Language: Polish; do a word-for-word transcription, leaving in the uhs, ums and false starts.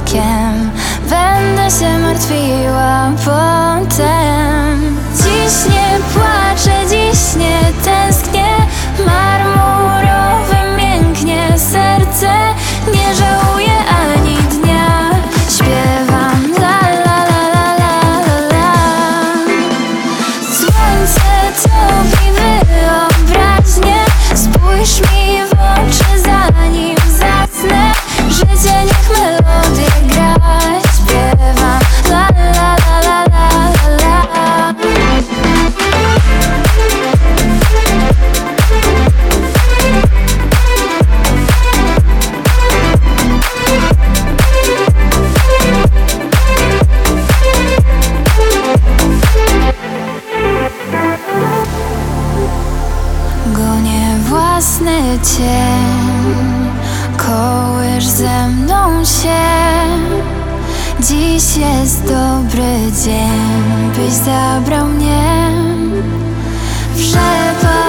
okiem. Będę się martwiła potem. Dziś nie płaczę, dziś nie tęsknię. Marmurowym mięknie serce. Nie żałuję ani dnia. Śpiewam la la la la la la la. Słońce topi wyobraźnię. Spójrz mi w oczy zanim zasnę. Życie niech melodię gra. Śpiewam la la la la la la la. Gonię własny cień, kołysz ze mną się. Dziś jest dobry dzień, byś zabrał mnie w rzepak.